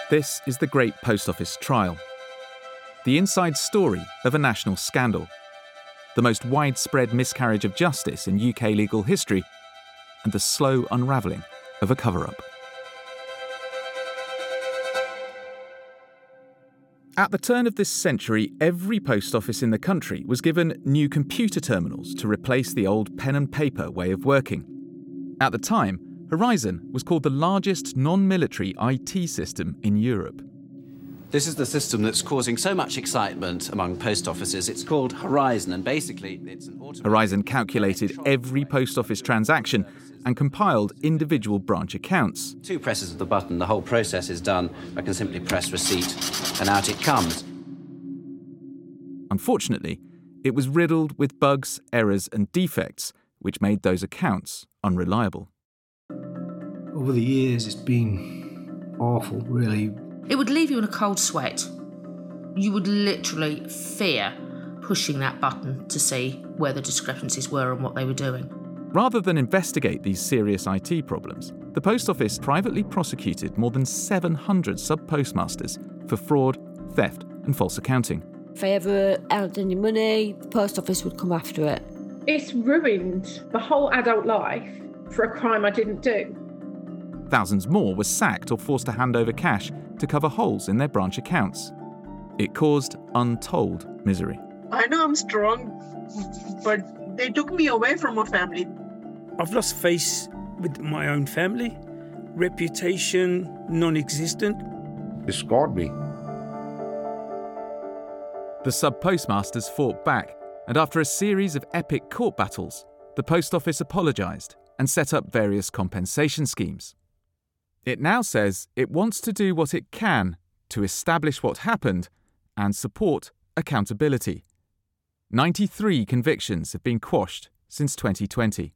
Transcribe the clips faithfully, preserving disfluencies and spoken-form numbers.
This is the Great Post Office Trial, the inside story of a national scandal, the most widespread miscarriage of justice in U K legal history, and the slow unravelling of a cover-up. At the turn of this century, every post office in the country was given new computer terminals to replace the old pen and paper way of working. At the time, Horizon was called the largest non-military I T system in Europe. This is the system that's causing so much excitement among post offices. It's called Horizon, and basically it's an automated... Horizon calculated every post office transaction and compiled individual branch accounts. Two presses of the button, the whole process is done. I can simply press receipt, and out it comes. Unfortunately, it was riddled with bugs, errors and defects, which made those accounts unreliable. Over the years, it's been awful, really. It would leave you in a cold sweat. You would literally fear pushing that button to see where the discrepancies were and what they were doing. Rather than investigate these serious I T problems, the Post Office privately prosecuted more than seven hundred sub-postmasters for fraud, theft and false accounting. If I ever owed any money, the Post Office would come after it. It's ruined the whole adult life for a crime I didn't do. Thousands more were sacked or forced to hand over cash to cover holes in their branch accounts. It caused untold misery. I know I'm strong, but they took me away from my family. I've lost face with my own family, reputation non-existent. It scarred me. The sub-postmasters fought back, and after a series of epic court battles, the Post Office apologised and set up various compensation schemes. It now says it wants to do what it can to establish what happened and support accountability. ninety-three convictions have been quashed since twenty twenty.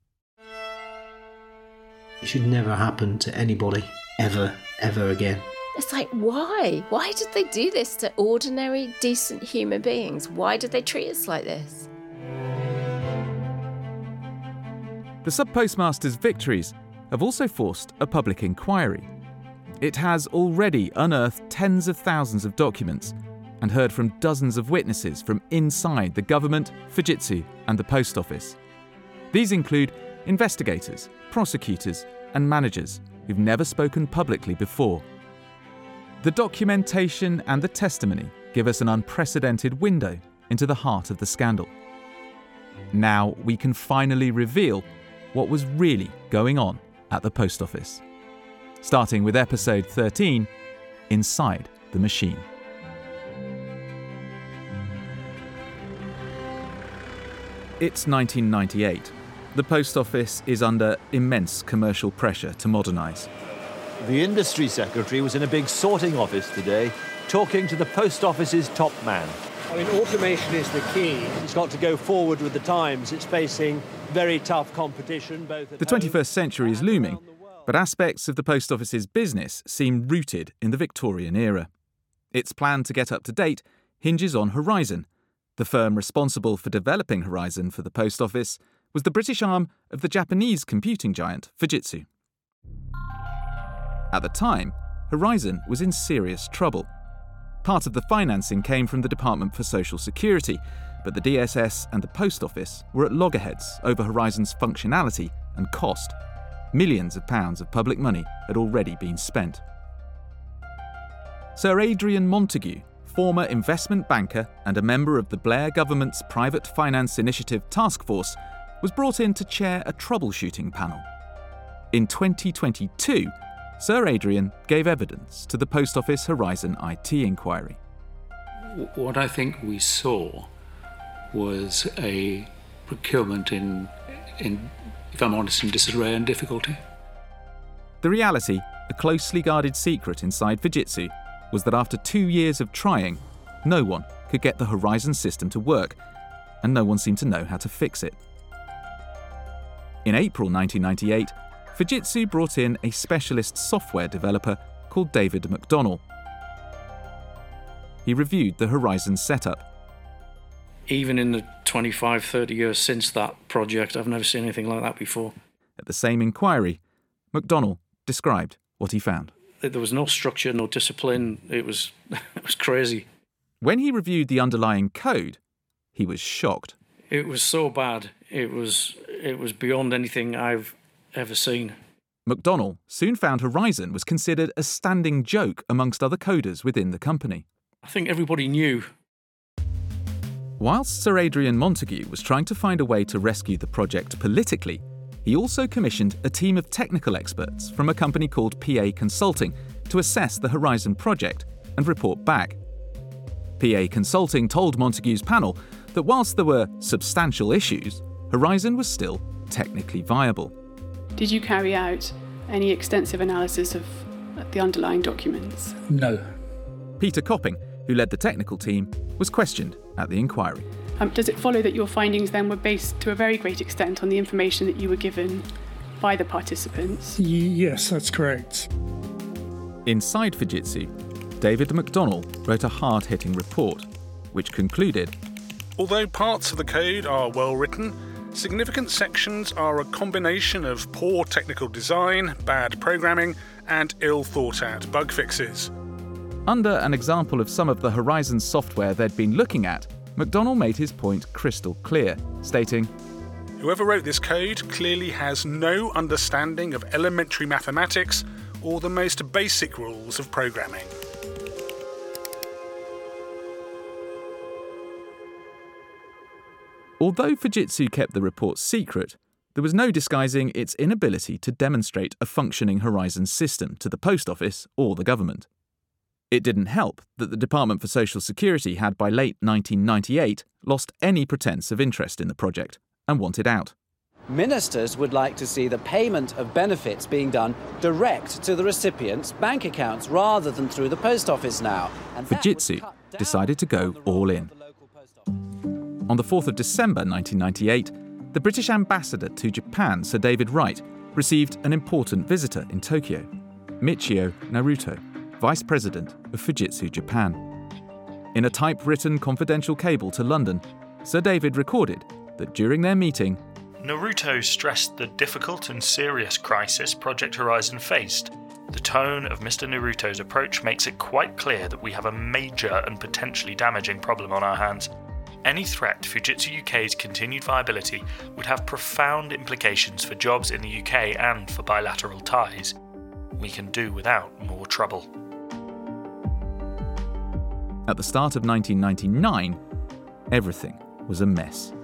It should never happen to anybody, ever, ever again. It's like, why? Why did they do this to ordinary, decent human beings? Why did they treat us like this? The sub-postmasters' victories have also forced a public inquiry. It has already unearthed tens of thousands of documents and heard from dozens of witnesses from inside the government, Fujitsu and the Post Office. These include investigators, prosecutors and managers who've never spoken publicly before. The documentation and the testimony give us an unprecedented window into the heart of the scandal. Now we can finally reveal what was really going on at the Post Office. Starting with episode thirteen, Inside the Machine. It's nineteen ninety-eight. The Post Office is under immense commercial pressure to modernise. The Industry Secretary was in a big sorting office today, talking to the Post Office's top man. I mean, automation is the key. It's got to go forward with the times. It's facing very tough competition, both at The twenty-first century is looming, but aspects of the Post Office's business seem rooted in the Victorian era. Its plan to get up to date hinges on Horizon. The firm responsible for developing Horizon for the Post Office was the British arm of the Japanese computing giant Fujitsu. At the time, Horizon was in serious trouble. Part of the financing came from the Department for Social Security, but the D S S and the Post Office were at loggerheads over Horizon's functionality and cost. Millions of pounds of public money had already been spent. Sir Adrian Montague, former investment banker and a member of the Blair government's Private Finance Initiative Task Force, was brought in to chair a troubleshooting panel. In twenty twenty-two, Sir Adrian gave evidence to the Post Office Horizon I T inquiry. What I think we saw was a procurement in, in, if I'm honest, in disarray and difficulty. The reality, a closely guarded secret inside Fujitsu, was that after two years of trying, no one could get the Horizon system to work, and no one seemed to know how to fix it. In April nineteen ninety-eight, Fujitsu brought in a specialist software developer called David McDonnell. He reviewed the Horizon setup. Even in the twenty-five, thirty years since that project, I've never seen anything like that before. At the same inquiry, McDonnell described what he found. There was no structure, no discipline. It was, it was crazy. When he reviewed the underlying code, he was shocked. It was so bad. It was, it was beyond anything I've ever seen. McDonnell soon found Horizon was considered a standing joke amongst other coders within the company. I think everybody knew. Whilst Sir Adrian Montague was trying to find a way to rescue the project politically, he also commissioned a team of technical experts from a company called P A Consulting to assess the Horizon project and report back. P A Consulting told Montague's panel that whilst there were substantial issues, Horizon was still technically viable. Did you carry out any extensive analysis of the underlying documents? No. Peter Copping, who led the technical team, was questioned at the inquiry. Um, does it follow that your findings then were based to a very great extent on the information that you were given by the participants? Yes, that's correct. Inside Fujitsu, David McDonnell wrote a hard-hitting report, which concluded, although parts of the code are well written, significant sections are a combination of poor technical design, bad programming, and ill-thought-out bug fixes. Under an example of some of the Horizon software they'd been looking at, McDonnell made his point crystal clear, stating, whoever wrote this code clearly has no understanding of elementary mathematics or the most basic rules of programming. Although Fujitsu kept the report secret, there was no disguising its inability to demonstrate a functioning Horizon system to the Post Office or the government. It didn't help that the Department for Social Security had by late nineteen ninety-eight lost any pretense of interest in the project and wanted out. Ministers would like to see the payment of benefits being done direct to the recipient's bank accounts rather than through the post office now. And Fujitsu decided to go all in. On the fourth of December nineteen ninety-eight, the British ambassador to Japan, Sir David Wright, received an important visitor in Tokyo, Michio Naruto, Vice President of Fujitsu Japan. In a typewritten confidential cable to London, Sir David recorded that during their meeting, Naruto stressed the difficult and serious crisis Project Horizon faced. The tone of Mister Naruto's approach makes it quite clear that we have a major and potentially damaging problem on our hands. Any threat to Fujitsu U K's continued viability would have profound implications for jobs in the U K and for bilateral ties. We can do without more trouble. At the start of nineteen ninety-nine, everything was a mess.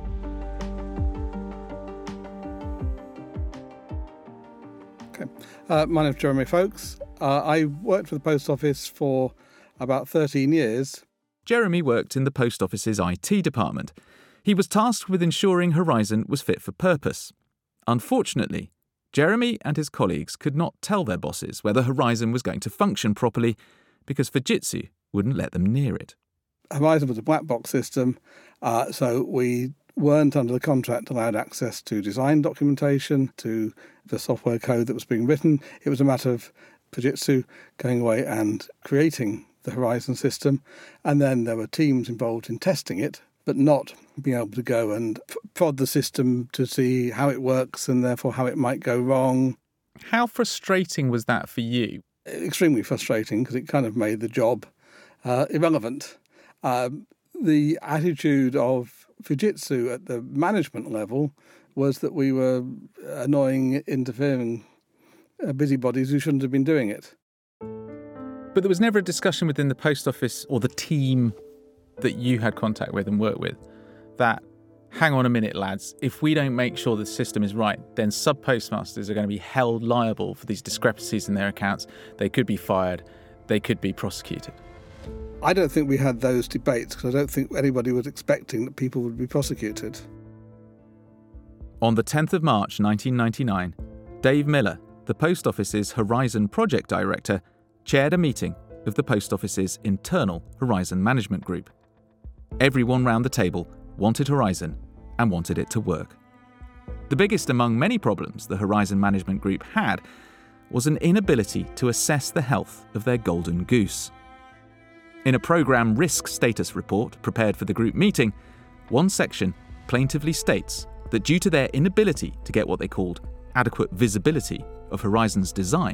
Okay. Uh, my name's Jeremy Folkes. Uh, I worked for the Post Office for about thirteen years. Jeremy worked in the Post Office's I T department. He was tasked with ensuring Horizon was fit for purpose. Unfortunately, Jeremy and his colleagues could not tell their bosses whether Horizon was going to function properly because Fujitsu wouldn't let them near it. Horizon was a black box system, uh, so we weren't under the contract allowed access to design documentation, to the software code that was being written. It was a matter of Fujitsu going away and creating the Horizon system, and then there were teams involved in testing it, but not being able to go and prod the system to see how it works and therefore how it might go wrong. How frustrating was that for you? Extremely frustrating, because it kind of made the job uh, irrelevant. Um, the attitude of Fujitsu at the management level was that we were annoying, interfering uh, busybodies who shouldn't have been doing it. But there was never a discussion within the Post Office or the team that you had contact with and worked with that, hang on a minute, lads, if we don't make sure the system is right, then sub-postmasters are going to be held liable for these discrepancies in their accounts. They could be fired. They could be prosecuted. I don't think we had those debates because I don't think anybody was expecting that people would be prosecuted. On the tenth of March nineteen ninety-nine, Dave Miller, the Post Office's Horizon Project Director, chaired a meeting of the Post Office's internal Horizon Management Group. Everyone round the table wanted Horizon and wanted it to work. The biggest among many problems the Horizon Management Group had was an inability to assess the health of their golden goose. In a program risk status report prepared for the group meeting, one section plaintively states that due to their inability to get what they called adequate visibility of Horizon's design,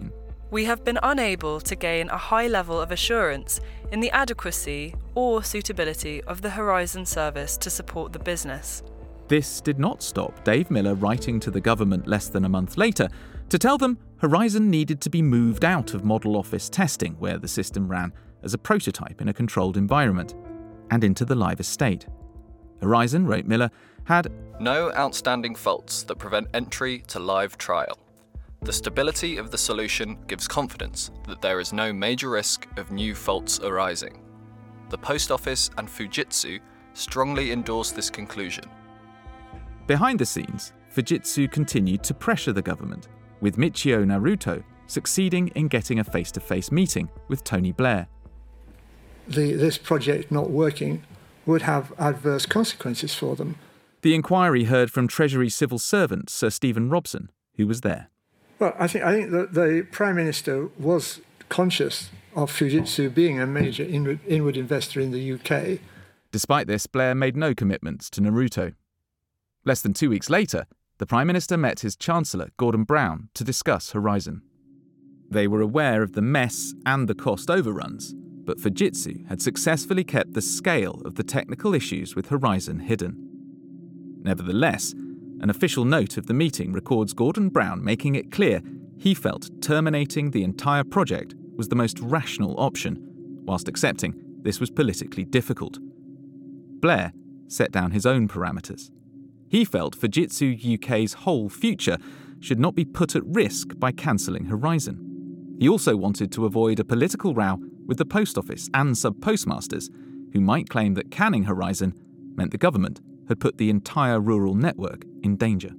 we have been unable to gain a high level of assurance in the adequacy or suitability of the Horizon service to support the business. This did not stop Dave Miller writing to the government less than a month later to tell them Horizon needed to be moved out of model office testing, where the system ran as a prototype in a controlled environment, and into the live estate. Horizon, wrote Miller, had no outstanding faults that prevent entry to live trial. The stability of the solution gives confidence that there is no major risk of new faults arising. The Post Office and Fujitsu strongly endorse this conclusion. Behind the scenes, Fujitsu continued to pressure the government, with Michio Naruto succeeding in getting a face-to-face meeting with Tony Blair. The, this project not working would have adverse consequences for them. The inquiry heard from Treasury civil servant Sir Stephen Robson, who was there. Well, I think I think that the Prime Minister was conscious of Fujitsu being a major inward, inward investor in the U K. Despite this, Blair made no commitments to Naruto. Less than two weeks later, the Prime Minister met his Chancellor, Gordon Brown, to discuss Horizon. They were aware of the mess and the cost overruns, but Fujitsu had successfully kept the scale of the technical issues with Horizon hidden. Nevertheless, an official note of the meeting records Gordon Brown making it clear he felt terminating the entire project was the most rational option, whilst accepting this was politically difficult. Blair set down his own parameters. He felt Fujitsu U K's whole future should not be put at risk by cancelling Horizon. He also wanted to avoid a political row with the Post Office and sub-postmasters, who might claim that canning Horizon meant the government had put the entire rural network in danger.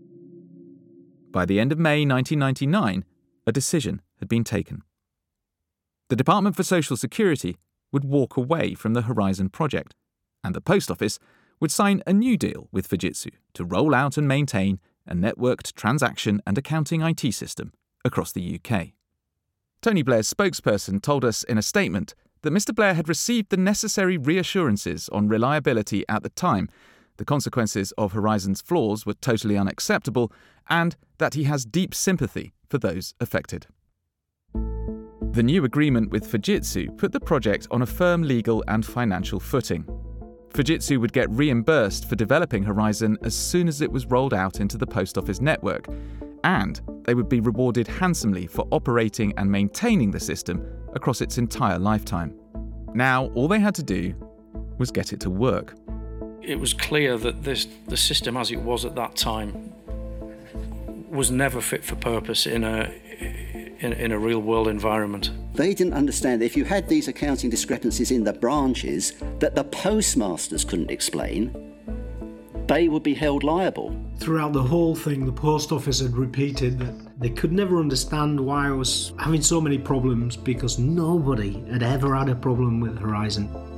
By the end of May nineteen ninety-nine, a decision had been taken. The Department for Social Security would walk away from the Horizon project, and the Post Office would sign a new deal with Fujitsu to roll out and maintain a networked transaction and accounting I T system across the U K. Tony Blair's spokesperson told us in a statement that Mister Blair had received the necessary reassurances on reliability at the time, the consequences of Horizon's flaws were totally unacceptable, and that he has deep sympathy for those affected. The new agreement with Fujitsu put the project on a firm legal and financial footing. Fujitsu would get reimbursed for developing Horizon as soon as it was rolled out into the Post Office network, and they would be rewarded handsomely for operating and maintaining the system across its entire lifetime. Now, all they had to do was get it to work. It was clear that this, the system as it was at that time was never fit for purpose in a, in, in a real-world environment. They didn't understand that if you had these accounting discrepancies in the branches that the postmasters couldn't explain, they would be held liable. Throughout the whole thing, the Post Office had repeated that they could never understand why I was having so many problems, because nobody had ever had a problem with Horizon.